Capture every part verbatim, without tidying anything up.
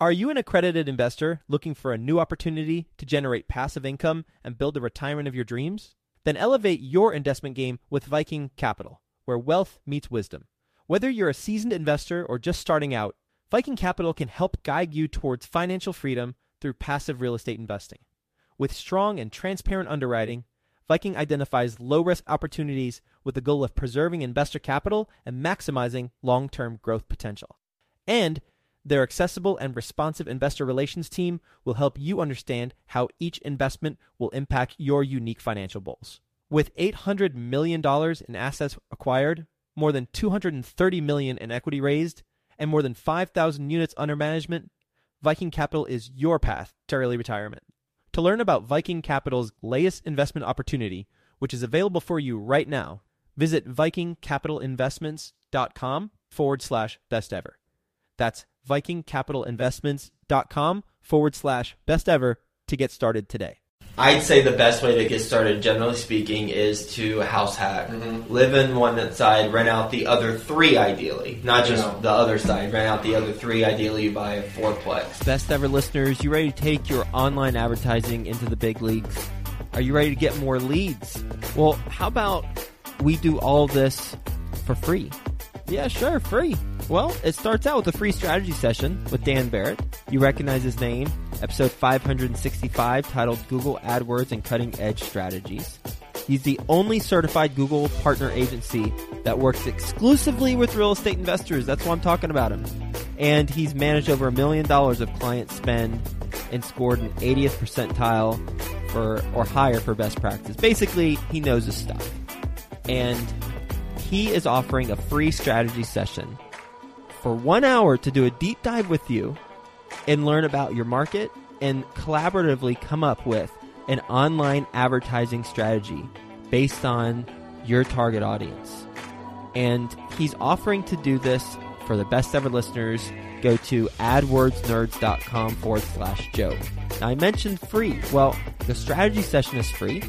Are you an accredited investor looking for a new opportunity to generate passive income and build the retirement of your dreams? Then elevate your investment game with Viking Capital, where wealth meets wisdom. Whether you're a seasoned investor or just starting out, Viking Capital can help guide you towards financial freedom through passive real estate investing. With strong and transparent underwriting, Viking identifies low-risk opportunities with the goal of preserving investor capital and maximizing long-term growth potential. And their accessible and responsive investor relations team will help you understand how each investment will impact your unique financial goals. With eight hundred million dollars in assets acquired, more than two hundred thirty million dollars in equity raised, and more than five thousand units under management, Viking Capital is your path to early retirement. To learn about Viking Capital's latest investment opportunity, which is available for you right now, visit vikingcapitalinvestments.com forward slash best ever. That's vikingcapitalinvestments.com forward slash best ever to get started today. I'd say the best way to get started, generally speaking, is to house hack. Mm-hmm. Live in one side, rent out the other three, ideally. Not just yeah. the other side. Rent out the other three. Ideally, you buy a fourplex. Best ever listeners, you ready to take your online advertising into the big leagues? Are you ready to get more leads? Well, how about we do all this for free? Yeah, sure, free. Well, it starts out with a free strategy session with Dan Barrett. You recognize his name. Episode five hundred sixty-five, titled Google AdWords and Cutting Edge Strategies. He's the only certified Google partner agency that works exclusively with real estate investors. That's why I'm talking about him. And he's managed over a million dollars of client spend and scored an eightieth percentile for or higher for best practice. Basically, he knows his stuff. And he is offering a free strategy session for one hour to do a deep dive with you and learn about your market and collaboratively come up with an online advertising strategy based on your target audience. And he's offering to do this for the best ever listeners. Go to adwordsnerds.com forward slash Joe. Now, I mentioned free. Well, the strategy session is free.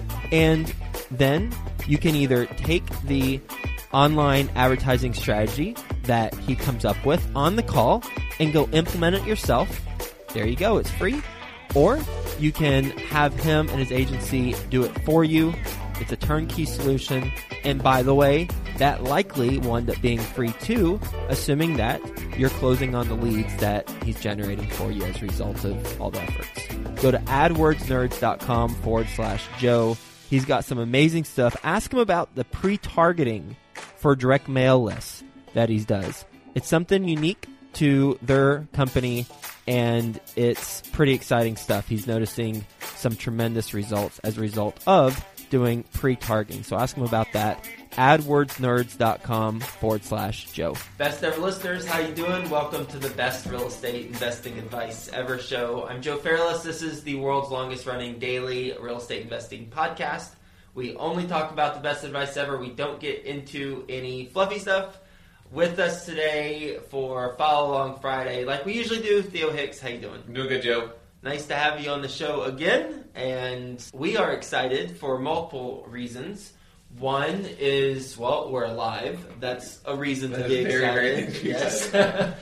And then you can either take the online advertising strategy that he comes up with on the call and go implement it yourself. There you go. It's free. Or you can have him and his agency do it for you. It's a turnkey solution. And by the way, that likely will end up being free too, assuming that you're closing on the leads that he's generating for you as a result of all the efforts. Go to adwordsnerds.com forward slash Joe. He's got some amazing stuff. Ask him about the pre-targeting for direct mail lists that he does. It's something unique to their company, and it's pretty exciting stuff. He's noticing some tremendous results as a result of doing pre-targeting. So ask him about that. adwordsnerds.com forward slash Joe. Best ever listeners, how you doing? Welcome to the best real estate investing advice ever show. I'm Joe Fairless. This is the world's longest running daily real estate investing podcast. We only talk about the best advice ever. We don't get into any fluffy stuff. With us today for Follow Along Friday, like we usually do, Theo Hicks. How you doing? I'm doing good, Joe. Nice to have you on the show again, and we are excited for multiple reasons. One is, well, we're alive. That's a reason to be excited. Very yes.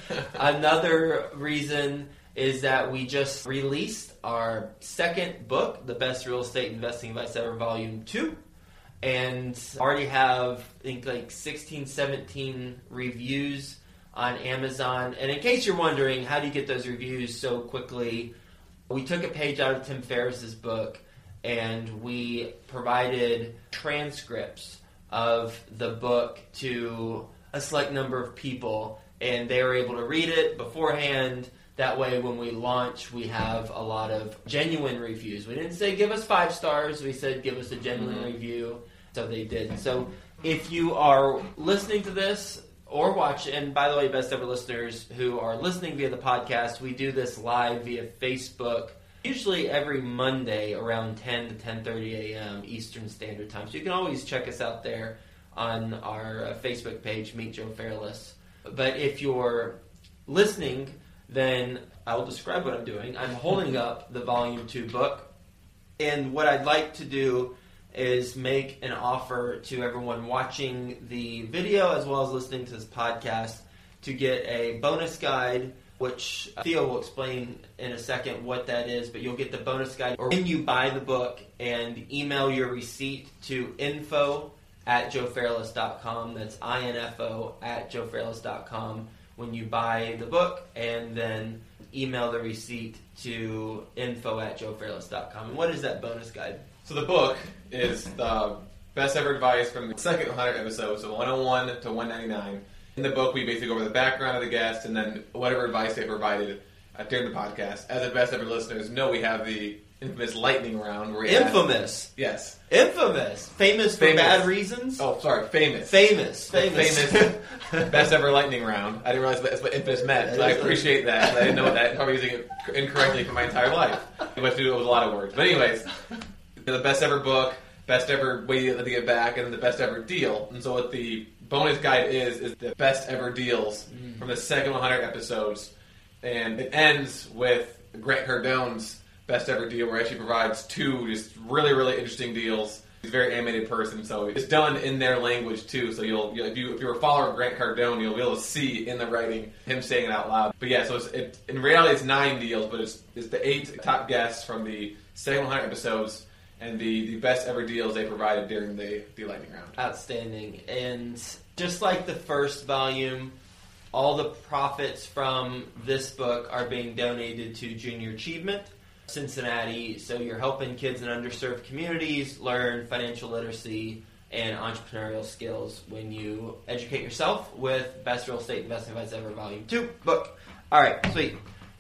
Another reason is that we just released our second book, The Best Real Estate Investing Advice Ever, Volume two. And already have, I think, like sixteen, seventeen reviews on Amazon. And in case you're wondering, how do you get those reviews so quickly? We took a page out of Tim Ferriss's book, and we provided transcripts of the book to a select number of people, and they were able to read it beforehand. That way, when we launch, we have a lot of genuine reviews. We didn't say give us five stars. We said give us a genuine mm-hmm. review. So they did. So if you are listening to this or watch, and by the way, best ever listeners who are listening via the podcast, we do this live via Facebook, usually every Monday around ten to ten thirty a.m. Eastern Standard Time. So you can always check us out there on our uh, Facebook page, Meet Joe Fairless. But if you're listening, then I will describe what I'm doing. I'm holding up the Volume two book, and what I'd like to do is make an offer to everyone watching the video as well as listening to this podcast to get a bonus guide which Theo will explain in a second what that is, but you'll get the bonus guide. Or when you buy the book and email your receipt to info at joe fairless dot com, that's I N F O at joe fairless dot com, when you buy the book, and then email the receipt to info at joe fairless dot com. And what is that bonus guide? So the book is the best ever advice from the second one hundred episodes, so one oh one to one ninety-nine. In the book, we basically go over the background of the guest and then whatever advice they provided uh, during the podcast. As the best ever listeners know, we have the infamous lightning round. Where we Infamous. Ask, yes. Infamous. Famous for famous. bad reasons? Oh, sorry, famous. Famous. Famous. Famous best ever lightning round. I didn't realize that's what infamous meant, but I appreciate that. I didn't know that. I'm probably using it incorrectly for my entire life. It was, it was a lot of words. But anyways, the best ever book, best ever way to get back, and the best ever deal. And so what the bonus guide is, is the best ever deals mm. from the second one hundred episodes. And it ends with Grant Cardone's best ever deal, where he actually provides two just really, really interesting deals. He's a very animated person, so it's done in their language too. So you'll, you'll if you if you're a follower of Grant Cardone, you'll be able to see in the writing him saying it out loud. But yeah, so it's, it, in reality it's nine deals, but it's it's the eight top guests from the second one hundred episodes and the, the best ever deals they provided during the, the lightning round. Outstanding. And just like the first volume, all the profits from this book are being donated to Junior Achievement Cincinnati. So you're helping kids in underserved communities learn financial literacy and entrepreneurial skills when you educate yourself with Best Real Estate Investing Advice Ever Volume two book. All right, sweet.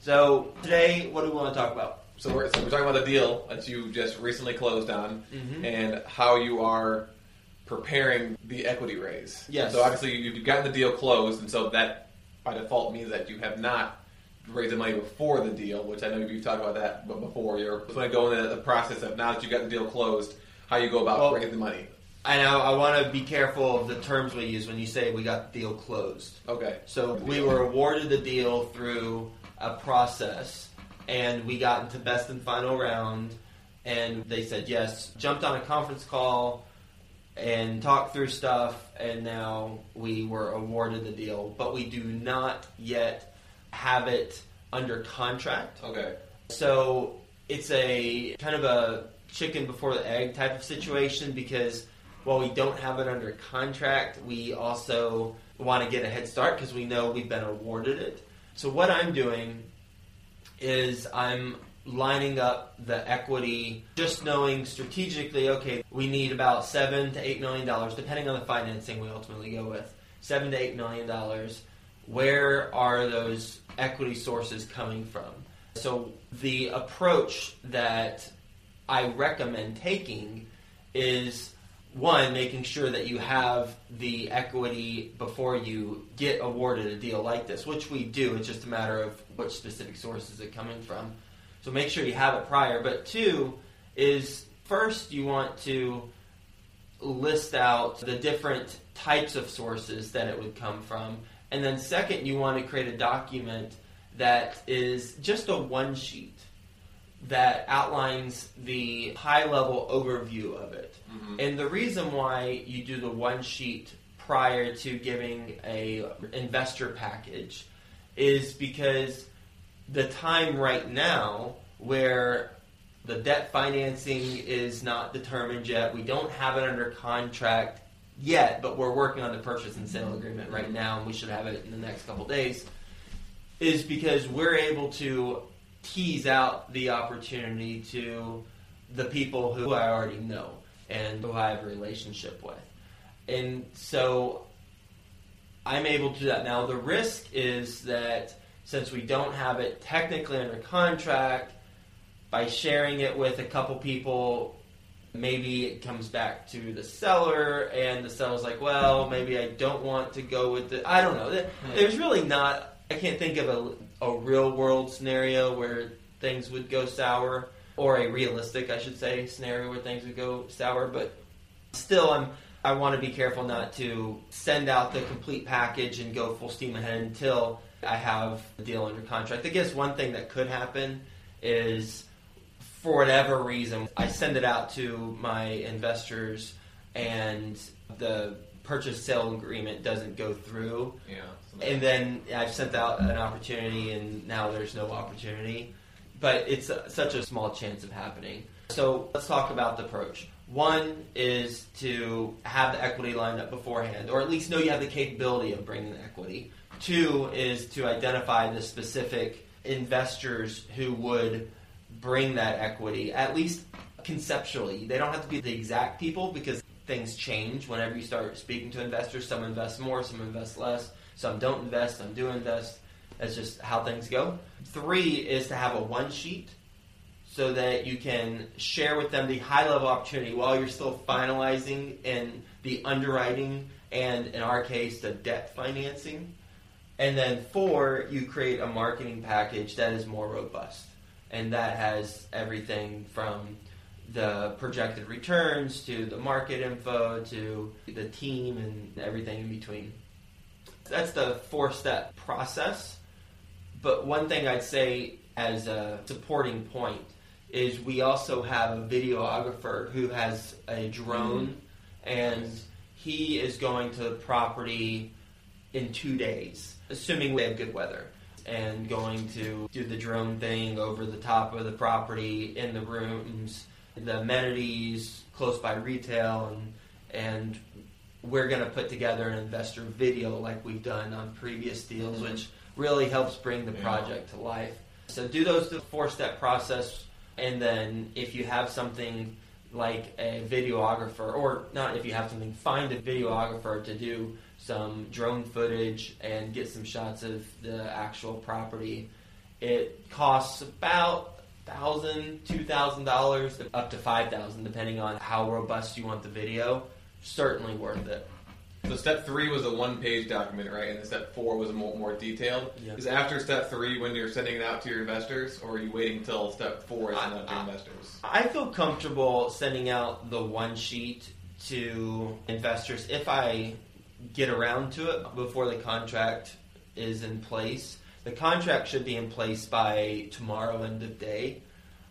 So today, what do we want to talk about? So we're, so we're talking about the deal that you just recently closed on mm-hmm. and how you are preparing the equity raise. Yes. So obviously you've gotten the deal closed, and so that by default means that you have not raised the money before the deal, which I know you've talked about that before. You're going to go into the process of now that you've got the deal closed, how you go about well, raising the money. I know I want to be careful of the terms we use when you say we got the deal closed. Okay. So we were awarded the deal through a process, and we got into best and final round, and they said yes, jumped on a conference call and talked through stuff, and now we were awarded the deal, but we do not yet have it under contract. Okay. So it's a kind of a chicken before the egg type of situation, because while we don't have it under contract, we also want to get a head start because we know we've been awarded it. So what I'm doing is I'm lining up the equity, just knowing strategically, okay, we need about seven to eight million dollars, depending on the financing we ultimately go with. Seven to eight million dollars. Where are those equity sources coming from? So the approach that I recommend taking is, one, making sure that you have the equity before you get awarded a deal like this, which we do. It's just a matter of which specific sources it's coming from. So make sure you have it prior. But two is, first you want to list out the different types of sources that it would come from. And then second, you want to create a document that is just a one sheet that outlines the high-level overview of it. Mm-hmm. And the reason why you do the one sheet prior to giving a investor package is because the time right now where the debt financing is not determined yet, we don't have it under contract yet, but we're working on the purchase and sale agreement right now, and we should have it in the next couple days, is because we're able to tease out the opportunity to the people who I already know and who I have a relationship with. And so I'm able to do that. Now, the risk is that since we don't have it technically under contract, by sharing it with a couple people, maybe it comes back to the seller, and the seller's like, well, maybe I don't want to go with it. I don't know. There's really not, I can't think of a, a real-world scenario where things would go sour, or a realistic, I should say, scenario where things would go sour. But still, I'm, I want to be careful not to send out the complete package and go full steam ahead until I have the deal under contract. I guess one thing that could happen is, for whatever reason, I send it out to my investors, and the purchase sale agreement doesn't go through. Yeah. And then I've sent out an opportunity, and now there's no opportunity. But it's a, such a small chance of happening. So let's talk about the approach. One is to have the equity lined up beforehand, or at least know you have the capability of bringing the equity. Two is to identify the specific investors who would bring that equity, at least conceptually. They don't have to be the exact people, because things change whenever you start speaking to investors. Some invest more, some invest less, some don't invest, some do invest. That's just how things go. Three is to have a one sheet so that you can share with them the high-level opportunity while you're still finalizing in the underwriting and, in our case, the debt financing. And then four, you create a marketing package that is more robust. And that has everything from the projected returns to the market info to the team and everything in between. That's the four-step process. But one thing I'd say as a supporting point is we also have a videographer who has a drone, mm-hmm. and he is going to the property in two days, assuming we have good weather, and going to do the drone thing over the top of the property, in the rooms, the amenities, close by retail, and and we're going to put together an investor video like we've done on previous deals, mm-hmm. which really helps bring the project to life. So do those the four-step process, and then if you have something like a videographer, or not if you have something, find a videographer to do some drone footage and get some shots of the actual property. It costs about one thousand dollars, two thousand dollars, up to five thousand dollars, depending on how robust you want the video. Certainly worth it. So step three was a one-page document, right? And then step four was more, more detailed. Yep. Is after step three when you're sending it out to your investors, or are you waiting until step four is sent out to your investors? I feel comfortable sending out the one sheet to investors if I get around to it before the contract is in place. The contract should be in place by tomorrow, end of day.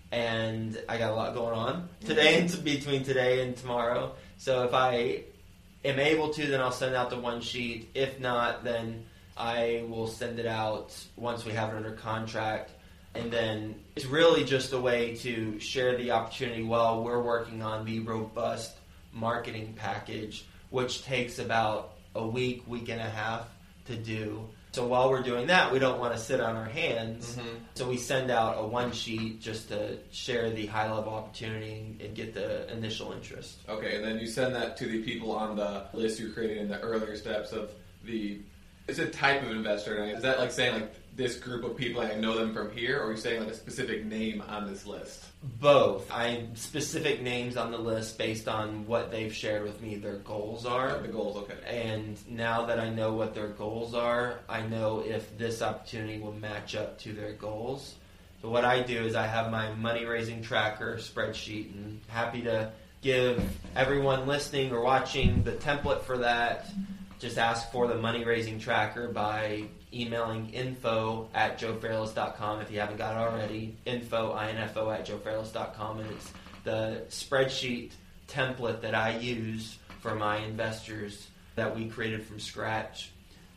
And I got a lot going on today and between today and tomorrow. So if I am able to, then I'll send out the one sheet. If not, then I will send it out once we have it under contract. And then it's really just a way to share the opportunity while we're working on the robust marketing package, which takes about a week, week and a half to do. So while we're doing that, we don't want to sit on our hands. Mm-hmm. So we send out a one sheet just to share the high-level opportunity and get the initial interest. Okay, and then you send that to the people on the list you created in the earlier steps of the... It's a type of investor. Is that like saying like this group of people, I know them from here, or are you saying like a specific name on this list? Both. I specific names on the list based on what they've shared with me their goals are. Oh, the goals, okay. And now that I know what their goals are, I know if this opportunity will match up to their goals. So what I do is I have my money-raising tracker spreadsheet, and happy to give everyone listening or watching the template for that. Just ask for the money-raising tracker by emailing info at joe fairless dot com if you haven't got it already. Info, info at joe fairless dot com. And it's the spreadsheet template that I use for my investors that we created from scratch.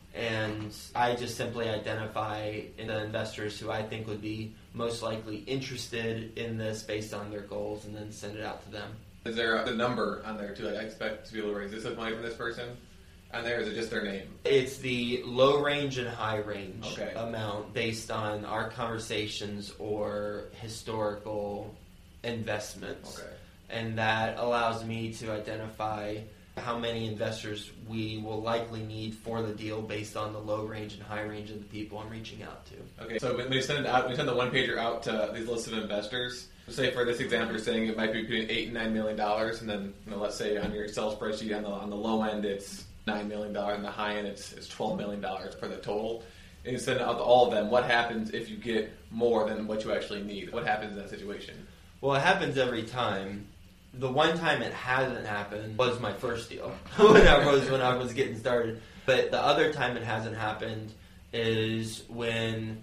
And I just simply identify the investors who I think would be most likely interested in this based on their goals, and then send it out to them. Is there a number on there too? Like I expect to be able to raise this much money from this person? On there, is it just their name? It's the low range and high range okay. amount based on our conversations or historical investments. Okay. And that allows me to identify how many investors we will likely need for the deal based on the low range and high range of the people I'm reaching out to. Okay, so when we send it out, we send the one pager out to these lists of investors. Say for this example, you're saying it might be between eight and nine million dollars, and then you know, let's say on your Excel spreadsheet on the on the low end it's nine million dollars, and the high end it's, it's twelve million dollars for the total. And you send it out to all of them. What happens if you get more than what you actually need? What happens in that situation? Well, it happens every time. The one time it hasn't happened was my first deal when I was when I was getting started. But the other time it hasn't happened is when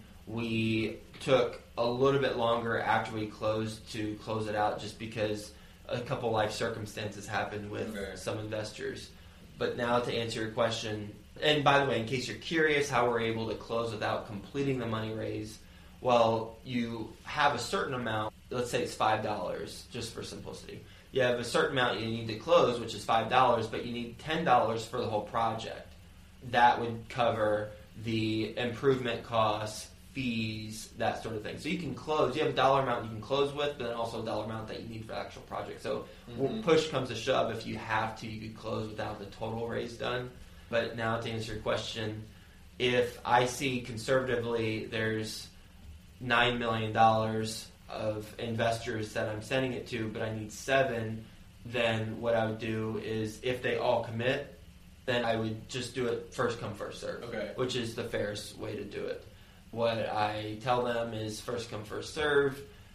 we took a little bit longer after we closed to close it out, just because a couple life circumstances happened with okay. some investors. But now to answer your question, and by the way, in case you're curious how we're able to close without completing the money raise, well, you have a certain amount, let's say it's five dollars, just for simplicity. You have a certain amount you need to close, which is five dollars, but you need ten dollars for the whole project. That would cover the improvement costs, fees, that sort of thing. So you can close, you have a dollar amount you can close with, but then also a dollar amount that you need for the actual project. So mm-hmm. when push comes to shove, if you have to, you could close without the total raise done. But now to answer your question, if I see conservatively there's nine million dollars of investors that I'm sending it to, but I need seven, then what I would do is if they all commit, then I would just do it first come, first serve, okay. which is the fairest way to do it. What I tell them is first come, first serve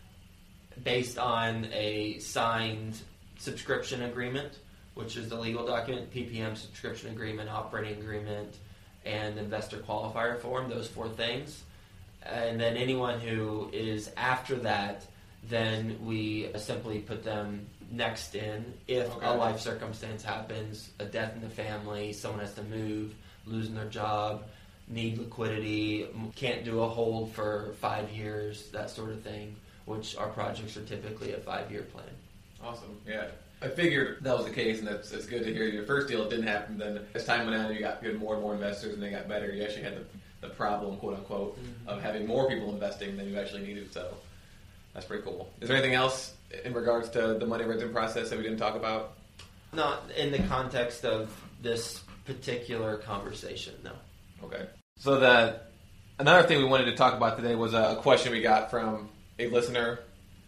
based on a signed subscription agreement, which is the legal document, P P M subscription agreement, operating agreement, and investor qualifier form, those four things. And then anyone who is after that, then we simply put them next in. If okay. a life circumstance happens, a death in the family, someone has to move, losing their job, need liquidity, can't do a hold for five years, that sort of thing, which our projects are typically a five-year plan. Awesome, yeah. I figured that was the case, and that's it's good to hear. Your first deal, it didn't happen. Then as time went on, you got good more and more investors, and they got better. You actually had the the problem, quote unquote, mm-hmm. of having more people investing than you actually needed. So that's pretty cool. Is there anything else in regards to the money raising process that we didn't talk about? Not in the context of this particular conversation, no. Okay. So the another thing we wanted to talk about today was a question we got from a listener.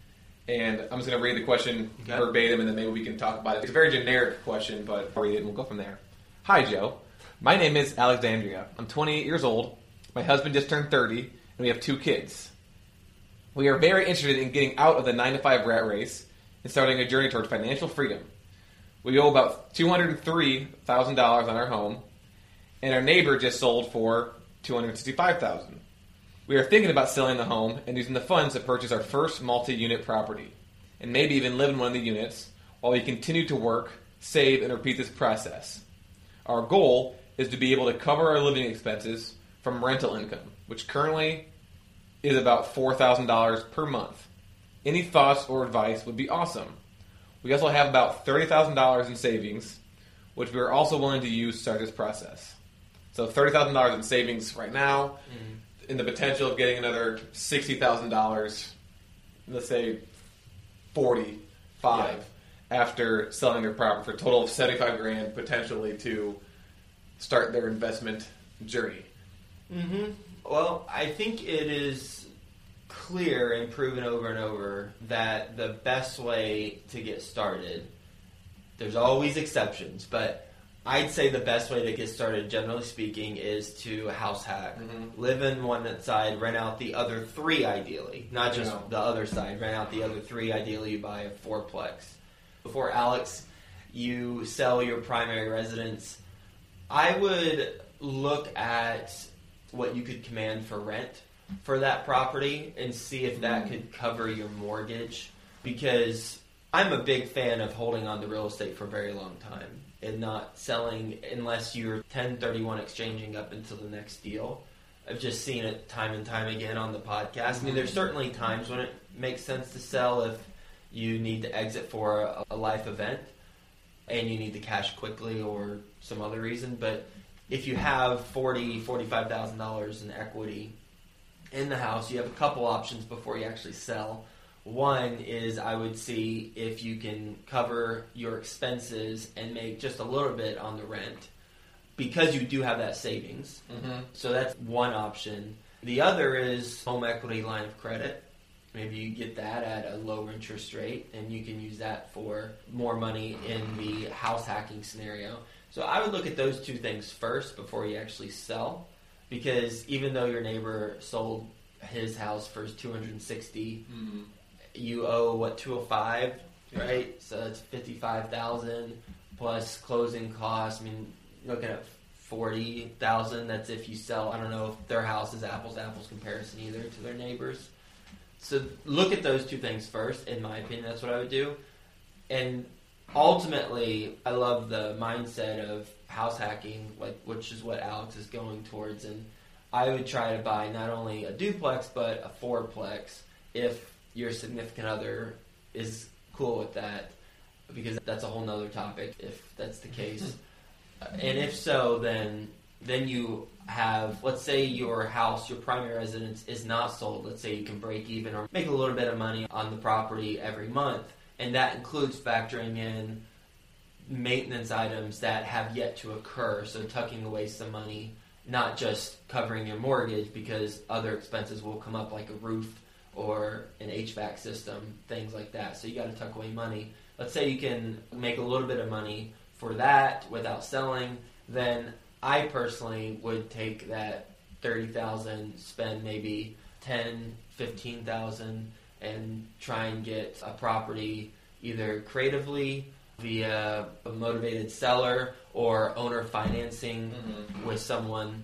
And I'm just going to read the question okay. verbatim, and then maybe we can talk about it. It's a very generic question, but I'll read it and we'll go from there. Hi, Joe. My name is Alexandria. I'm twenty-eight years old. My husband just turned thirty, and we have two kids. We are very interested in getting out of the nine to five rat race and starting a journey towards financial freedom. We owe about two hundred three thousand dollars on our home, and our neighbor just sold for two hundred sixty-five thousand dollars. We are thinking about selling the home and using the funds to purchase our first multi-unit property, and maybe even live in one of the units while we continue to work, save, and repeat this process. Our goal is to be able to cover our living expenses from rental income, which currently is about four thousand dollars per month. Any thoughts or advice would be awesome. We also have about thirty thousand dollars in savings, which we are also willing to use to start this process. So thirty thousand dollars in savings right now, mm-hmm. in the potential of getting another sixty thousand dollars, let's say forty-five, yeah. after selling their property for a total of seventy-five grand potentially to start their investment journey. Mm-hmm. Well, I think it is clear and proven over and over that the best way to get started, there's always exceptions, but I'd say the best way to get started, generally speaking, is to house hack. Mm-hmm. Live in one side, rent out the other three ideally. Not just the other side, rent out the other three. Ideally, you buy a fourplex. Before, Alex, you sell your primary residence, I would look at what you could command for rent for that property and see if that mm-hmm. could cover your mortgage, because I'm a big fan of holding on to real estate for a very long time and not selling unless you're ten thirty-one exchanging up until the next deal. I've just seen it time and time again on the podcast. Mm-hmm. I mean, there's certainly times when it makes sense to sell if you need to exit for a, a life event and you need the cash quickly or some other reason, but if you have forty thousand dollars, forty-five thousand dollars in equity in the house, you have a couple options before you actually sell. One is I would see if you can cover your expenses and make just a little bit on the rent because you do have that savings. Mm-hmm. So that's one option. The other is home equity line of credit. Maybe you get that at a lower interest rate and you can use that for more money in the house hacking scenario. So I would look at those two things first before you actually sell, because even though your neighbor sold his house for two hundred sixty, mm-hmm. you owe what two hundred five, right? Yeah. So that's fifty-five thousand plus closing costs. I mean, looking at forty thousand. That's if you sell. I don't know if their house is apples to apples comparison either to their neighbors. So look at those two things first. In my opinion, that's what I would do. And ultimately, I love the mindset of house hacking, like which is what Alex is going towards, and I would try to buy not only a duplex but a fourplex if your significant other is cool with that, because that's a whole nother topic if that's the case. And if so, then then you have, let's say your house, your primary residence is not sold. Let's say you can break even or make a little bit of money on the property every month, and that includes factoring in maintenance items that have yet to occur, so tucking away some money, not just covering your mortgage, because other expenses will come up like a roof or an H V A C system, things like that. So you got to tuck away money. Let's say you can make a little bit of money for that without selling, then I personally would take that thirty thousand dollars, spend maybe ten thousand dollars, fifteen thousand dollars, and try and get a property either creatively via a motivated seller or owner financing mm-hmm. with someone,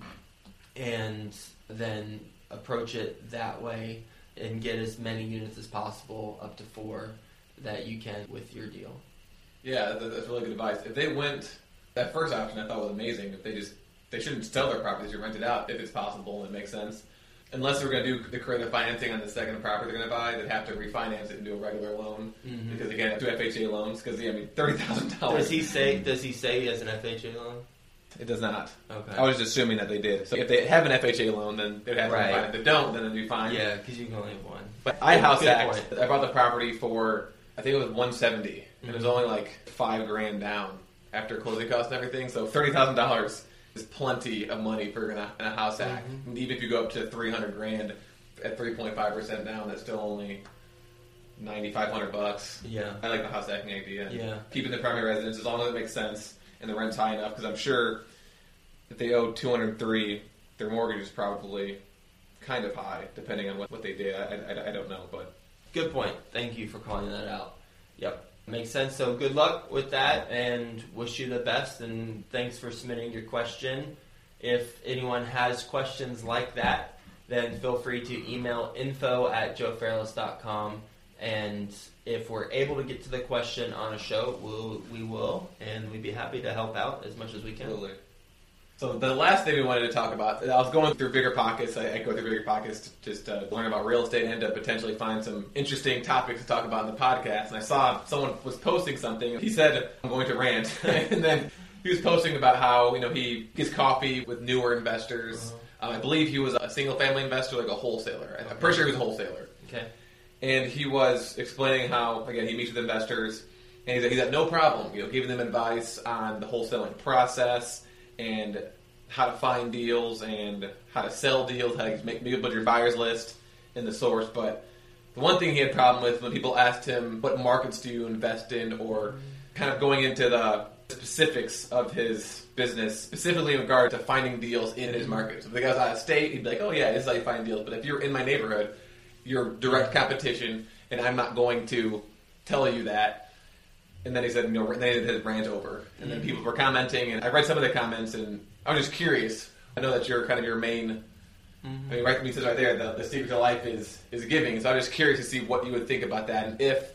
and then approach it that way and get as many units as possible, up to four, that you can with your deal. Yeah, that's really good advice. If they went, that first option I thought was amazing. If they just, they shouldn't sell their properties or rent it out if it's possible and it makes sense. Unless they're going to do the creative financing on the second property they're going to buy, they'd have to refinance it and do a regular loan. Mm-hmm. Because again, do F H A loans, because yeah, I mean, thirty thousand dollars. Does he say, does he say he has an F H A loan? It does not. Okay. I was just assuming that they did. So if they have an F H A loan, then they'd have to right. refinance. If they don't, then it'd be fine. Yeah, because you can only have one. But I house Good hacked. point. I bought the property for, I think it was one seventy, mm-hmm. and it was only like five grand down after closing costs and everything. So thirty thousand dollars is plenty of money for in a, in a house hack. Mm-hmm. Even if you go up to three hundred grand at three point five percent down, that's still only ninety-five hundred bucks. Yeah. I like the house hacking idea. Yeah. Keeping the primary residence as long as it makes sense and the rent's high enough, because I'm sure if they owe two hundred three, their mortgage is probably kind of high, depending on what, what they did. I, I, I don't know, but... Good point. Thank you for calling that out. Yep. Makes sense. So good luck with that, and wish you the best, and thanks for submitting your question. If anyone has questions like that, then feel free to email info at joe fairless dot com, and if we're able to get to the question on a show, we'll, we will, and we'd be happy to help out as much as we can. Totally. So the last thing we wanted to talk about, I was going through Bigger Pockets. I, I go through Bigger Pockets to just uh, learn about real estate and to potentially find some interesting topics to talk about in the podcast. And I saw someone was posting something. He said, "I'm going to rant," and then he was posting about how, you know, he gets coffee with newer investors. Uh-huh. Um, I believe he was a single-family investor, like a wholesaler. I'm pretty sure he was a wholesaler. Okay. And he was explaining how, again, he meets with investors, and he's like, he's got no problem, you know, giving them advice on the wholesaling process and how to find deals and how to sell deals, how to make, make a bunch of your buyers list in the source. But the one thing he had a problem with when people asked him, what markets do you invest in, or kind of going into the specifics of his business, specifically in regard to finding deals in his market. So if the guy's out of state, he'd be like, oh yeah, this is how you find deals. But if you're in my neighborhood, you're direct competition, and I'm not going to tell you that. And then he said, you know, then he did his rant over. And then people were commenting, and I read some of the comments, and I was just curious. I know that you're kind of your main, mm-hmm. I mean, right, he says right there, the, the secret to life is, is giving. So I was just curious to see what you would think about that. And if,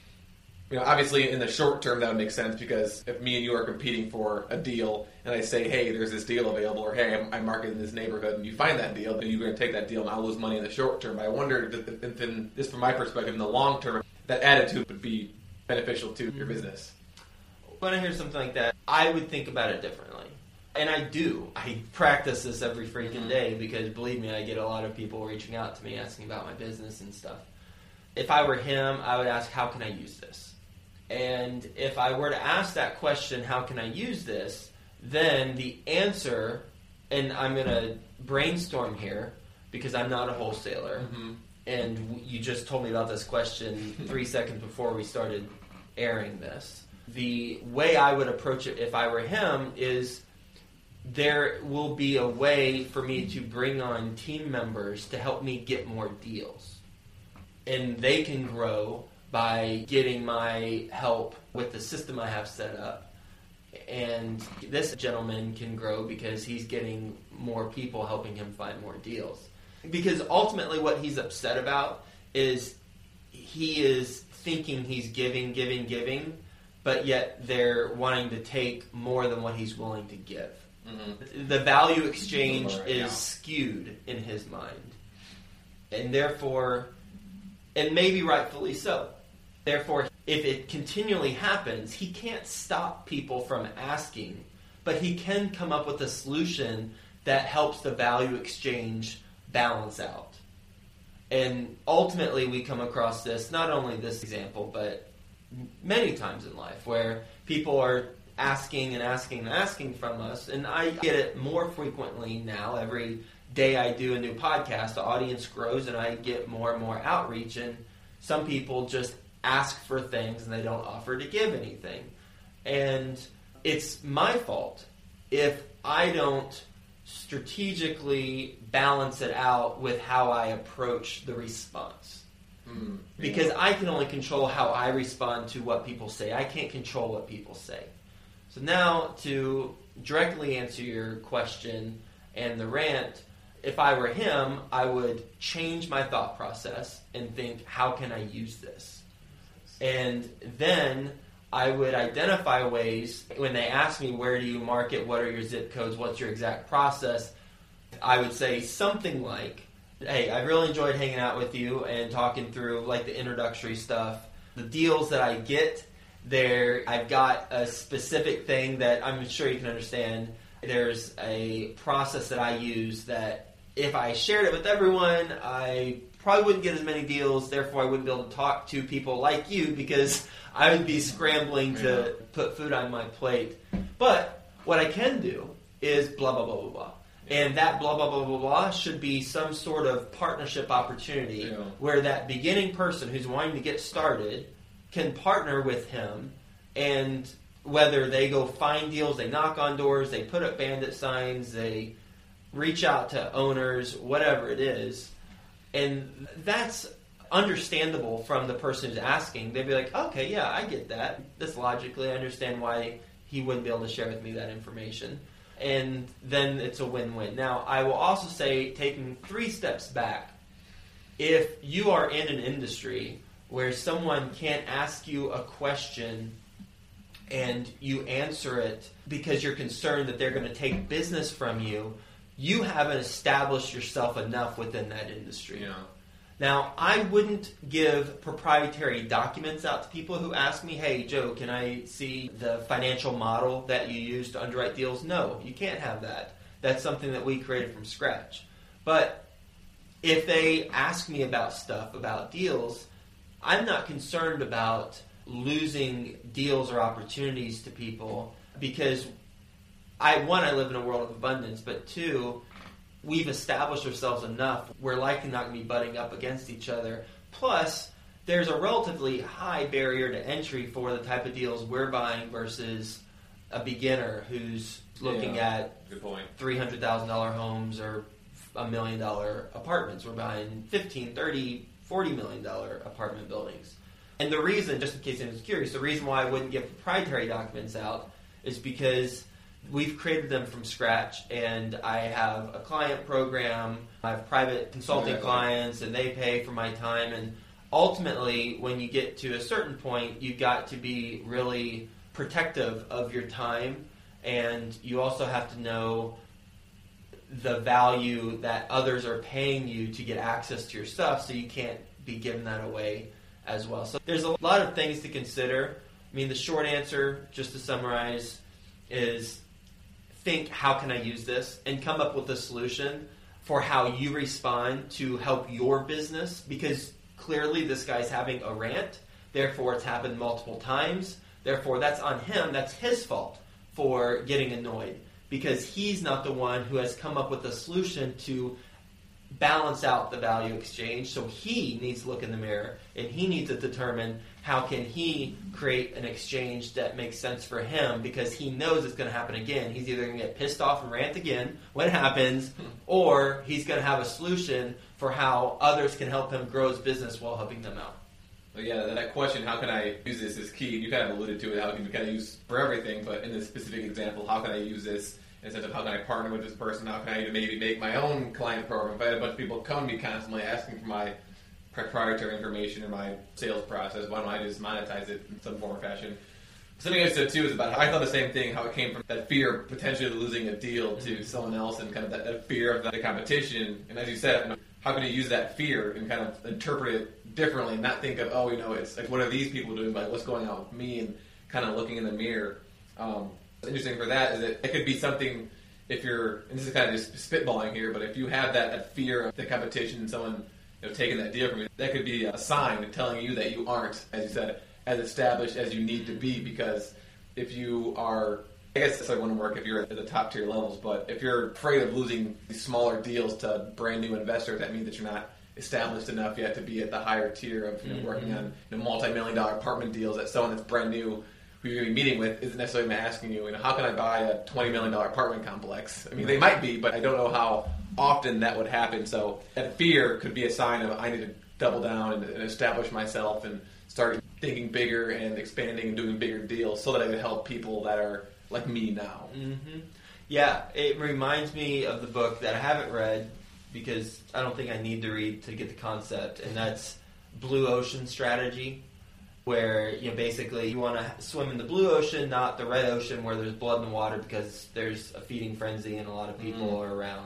you know, obviously in the short term that would make sense, because if me and you are competing for a deal, and I say, hey, there's this deal available, or hey, I'm, I'm marketing in this neighborhood, and you find that deal, then you're going to take that deal, and I'll lose money in the short term. But I wondered if, if in, just from my perspective, in the long term, that attitude would be beneficial to your business. When I hear something like that, I would think about it differently. And I do. I practice this every freaking day, because believe me, I get a lot of people reaching out to me asking about my business and stuff. If I were him, I would ask, how can I use this? And if I were to ask that question, how can I use this, then the answer, and I'm going to brainstorm here because I'm not a wholesaler, mm-hmm. and you just told me about this question three seconds before we started airing this. The way I would approach it if I were him is there will be a way for me to bring on team members to help me get more deals. And they can grow by getting my help with the system I have set up. And this gentleman can grow because he's getting more people helping him find more deals. Because ultimately what he's upset about is he is thinking he's giving, giving, giving, but yet they're wanting to take more than what he's willing to give. Mm-hmm. The value exchange right is now. skewed in his mind. And therefore, and maybe rightfully so. Therefore, if it continually happens, he can't stop people from asking, but he can come up with a solution that helps the value exchange balance out. And ultimately, we come across this, not only this example, but many times in life, where people are asking and asking and asking from us, and I get it more frequently now. Every day I do a new podcast, the audience grows, and I get more and more outreach, and some people just ask for things, and they don't offer to give anything. And it's my fault if I don't strategically balance it out with how I approach the response. Mm, because yeah. I can only control how I respond to what people say. I can't control what people say. So now, to directly answer your question and the rant, if I were him, I would change my thought process and think, how can I use this? And then I would identify ways, when they ask me, where do you market, what are your zip codes, what's your exact process, I would say something like, hey, I really enjoyed hanging out with you and talking through like the introductory stuff. The deals that I get, there, I've got a specific thing that I'm sure you can understand. There's a process that I use that if I shared it with everyone, I probably wouldn't get as many deals, therefore I wouldn't be able to talk to people like you because I would be scrambling to yeah. put food on my plate. But what I can do is blah, blah, blah, blah, blah. And that blah, blah, blah, blah, blah should be some sort of partnership opportunity yeah. where that beginning person who's wanting to get started can partner with him, and whether they go find deals, they knock on doors, they put up bandit signs, they reach out to owners, whatever it is. And that's understandable from the person who's asking. They'd be like, okay, yeah, I get that. This logically, I understand why he wouldn't be able to share with me that information. And then it's a win-win. Now, I will also say, taking three steps back, if you are in an industry where someone can't ask you a question and you answer it because you're concerned that they're going to take business from you, you haven't established yourself enough within that industry. Yeah. Now, I wouldn't give proprietary documents out to people who ask me, hey, Joe, can I see the financial model that you use to underwrite deals? No, you can't have that. That's something that we created from scratch. But if they ask me about stuff, about deals, I'm not concerned about losing deals or opportunities to people because, I one, I live in a world of abundance, but two, we've established ourselves enough. We're likely not going to be butting up against each other. Plus, there's a relatively high barrier to entry for the type of deals we're buying versus a beginner who's looking yeah, at good point. three hundred thousand dollars homes or a million dollar apartments. We're buying fifteen, thirty, forty million dollar apartment buildings. And the reason, just in case anyone's curious, the reason why I wouldn't give proprietary documents out is because we've created them from scratch, and I have a client program. I have private consulting clients, and they pay for my time. And ultimately, when you get to a certain point, you've got to be really protective of your time, and you also have to know the value that others are paying you to get access to your stuff, so you can't be giving that away as well. So there's a lot of things to consider. I mean, the short answer, just to summarize, is think, how can I use this? And come up with a solution for how you respond to help your business, because clearly this guy's having a rant, therefore it's happened multiple times, therefore that's on him, that's his fault for getting annoyed, because he's not the one who has come up with a solution to balance out the value exchange. So he needs to look in the mirror, and he needs to determine how can he create an exchange that makes sense for him, because he knows it's going to happen again. He's either going to get pissed off and rant again when it happens, or he's going to have a solution for how others can help him grow his business while helping them out. Well, yeah, that question, how can I use this, is key. You kind of alluded to it, how can you kind of use for everything, but in this specific example, how can I use this in the sense of how can I partner with this person, how can I even maybe make my own client program. If I had a bunch of people come to me constantly asking for my proprietary information in my sales process, why don't I just monetize it in some form or fashion? Something I said too is about how I thought the same thing, how it came from that fear of potentially losing a deal to mm-hmm. someone else and kind of that, that fear of the competition. And as you said, you know, how can you use that fear and kind of interpret it differently and not think of, oh, you know, it's like, what are these people doing? Like, what's going on with me? And kind of looking in the mirror. Um, what's interesting for that is that it could be something, if you're, and this is kind of just spitballing here, but if you have that, that fear of the competition and someone, you know, taking that deal from you, that could be a sign telling you that you aren't, as you said, as established as you need to be, because if you are, I guess this wouldn't work if you're at the top tier levels, but if you're afraid of losing these smaller deals to brand new investors, that means that you're not established enough yet to be at the higher tier of, you know, mm-hmm. working on, you know, multi-million dollar apartment deals that someone that's brand new who you're going to be meeting with isn't necessarily asking you, you know, how can I buy a twenty million dollar apartment complex? I mean, they might be, but I don't know how often that would happen. So that fear could be a sign of I need to double down and, and establish myself and start thinking bigger and expanding and doing bigger deals so that I can help people that are like me now. Mm-hmm. Yeah, it reminds me of the book that I haven't read because I don't think I need to read to get the concept, and that's Blue Ocean Strategy, where, you know, basically you want to swim in the blue ocean, not the red ocean where there's blood in the water because there's a feeding frenzy and a lot of people mm. are around.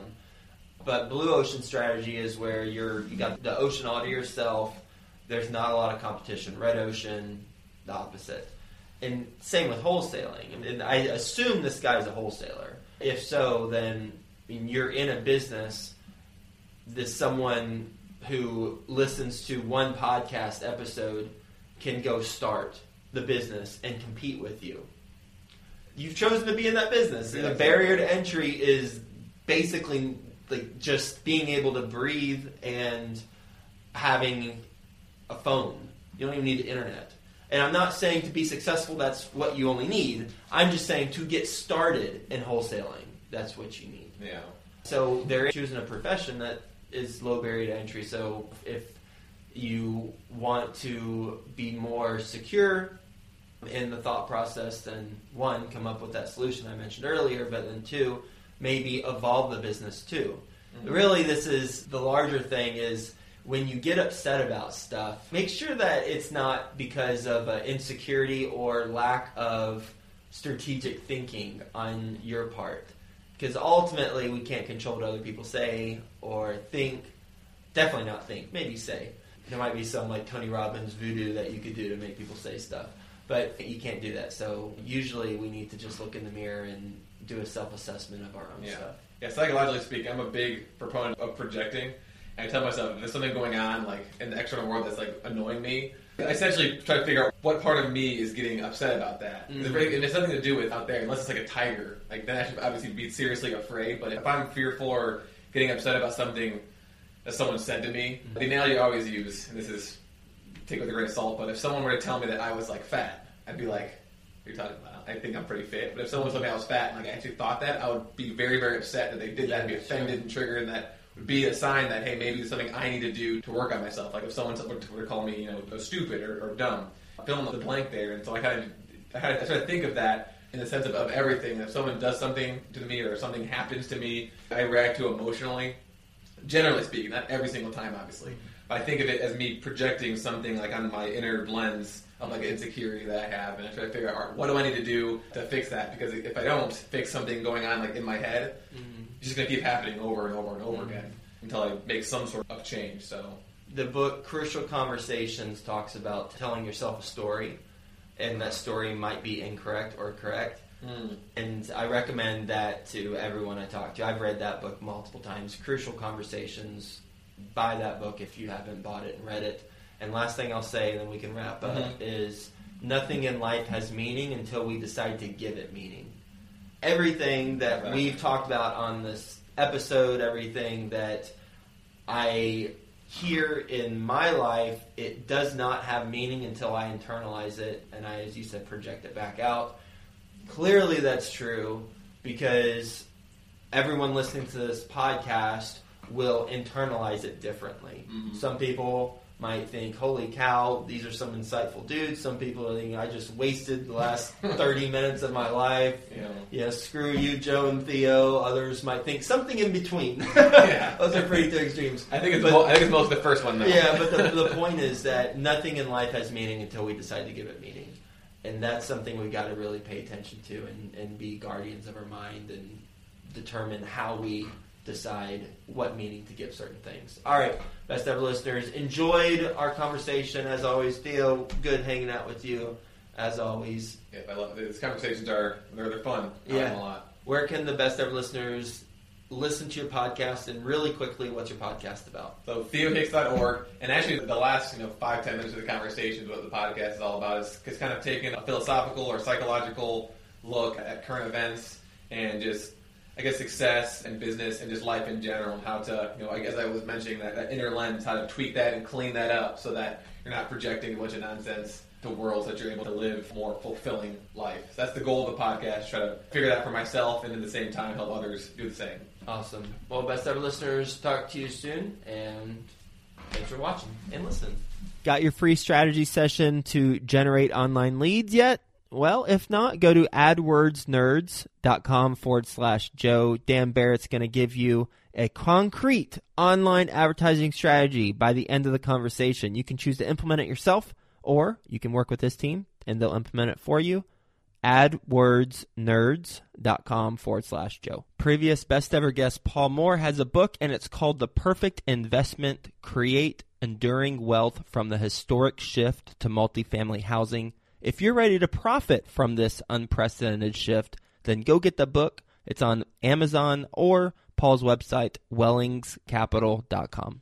But blue ocean strategy is where you're you got the ocean all to yourself. There's not a lot of competition. Red ocean, the opposite. And same with wholesaling. And I assume this guy's a wholesaler. If so, then I mean, you're in a business. This someone who listens to one podcast episode can go start the business and compete with you. You've chosen to be in that business. And the barrier to entry is basically like just being able to breathe and having a phone. You don't even need the internet. And I'm not saying to be successful that's what you only need. I'm just saying to get started in wholesaling, that's what you need. Yeah. So they're choosing a profession that is low barrier to entry. So if you want to be more secure in the thought process, then one, come up with that solution I mentioned earlier, but then two, maybe evolve the business too. Mm-hmm. Really, this is the larger thing is when you get upset about stuff, make sure that it's not because of uh, insecurity or lack of strategic thinking on your part. Because ultimately, we can't control what other people say or think. Definitely not think, maybe say. There might be some like Tony Robbins voodoo that you could do to make people say stuff. But you can't do that. So usually we need to just look in the mirror and do a self-assessment of our own yeah. stuff. Yeah, psychologically speaking, I'm a big proponent of projecting. And I tell myself, if there's something going on like in the external world that's like annoying me, I essentially try to figure out what part of me is getting upset about that. Mm-hmm. And it's nothing to do with out there, unless it's like a tiger. Like then I should obviously be seriously afraid. But if I'm fearful or getting upset about something that someone said to me, mm-hmm. the analogy I always use, and this is take it with a grain of salt, but if someone were to tell me that I was like fat, I'd be like, what are you talking about? I think I'm pretty fit. But if someone told me I was fat and like I actually thought that, I would be very, very upset that they did that and be offended and triggered, and that would be a sign that, hey, maybe there's something I need to do to work on myself. Like if someone were to call me, you know, stupid or, or dumb, fill in the blank there. And so I kind of, I kind of I try to think of that in the sense of, of everything. If someone does something to me or something happens to me, I react to emotionally. Generally speaking, not every single time, obviously. But I think of it as me projecting something like on my inner lens of like an insecurity that I have, and I try to figure out what do I need to do to fix that. Because if I don't fix something going on like in my head, mm-hmm. it's just going to keep happening over and over and over mm-hmm. again until I make some sort of change. So the book Crucial Conversations talks about telling yourself a story, and that story might be incorrect or correct. Mm. And I recommend that to everyone I talk to. I've read that book multiple times. Crucial Conversations. Buy that book if you haven't bought it and read it. And last thing I'll say, and then we can wrap up, mm-hmm. is nothing in life has meaning until we decide to give it meaning. Everything that okay. we've talked about on this episode, everything that I hear in my life, it does not have meaning until I internalize it and I, as you said, project it back out. Clearly that's true because everyone listening to this podcast will internalize it differently. Mm-hmm. Some people might think, holy cow, these are some insightful dudes. Some people are thinking, I just wasted the last thirty minutes of my life. Yeah. yeah, screw you, Joe and Theo. Others might think something in between. yeah. Those are pretty two extremes. I think it's, but, mo- I think it's most the first one, though. Yeah, but the, the point is that nothing in life has meaning until we decide to give it meaning. And that's something we got to really pay attention to and, and be guardians of our mind and determine how we decide what meaning to give certain things. All right, best ever listeners, enjoyed our conversation as always. Theo, good hanging out with you as always. Yeah, I love these conversations are they're, they're fun. I Yeah. like them a lot. Where can the best ever listeners listen to your podcast? And really quickly, what's your podcast about? So theo hicks dot org, and actually the last you know five ten minutes of the conversation is what the podcast is all about. Is it's kind of taking a philosophical or psychological look at current events and just I guess success and business and just life in general, and how to you know I guess I was mentioning that, that inner lens, how to tweak that and clean that up so that you're not projecting a bunch of nonsense to worlds, that you're able to live more fulfilling life. So that's the goal of the podcast. Try to figure that out for myself and at the same time help others do the same. Awesome. Well, best ever listeners, talk to you soon, and thanks for watching and listening. Got your free strategy session to generate online leads yet? Well, if not, go to adwordsnerds.com forward slash Joe. Dan Barrett's going to give you a concrete online advertising strategy by the end of the conversation. You can choose to implement it yourself, or you can work with this team and they'll implement it for you. adwordsnerds.com forward slash Joe. Previous best ever guest Paul Moore has a book, and it's called The Perfect Investment: Create Enduring Wealth from the Historic Shift to Multifamily Housing. If you're ready to profit from this unprecedented shift, then go get the book. It's on Amazon or Paul's website, wellings capital dot com.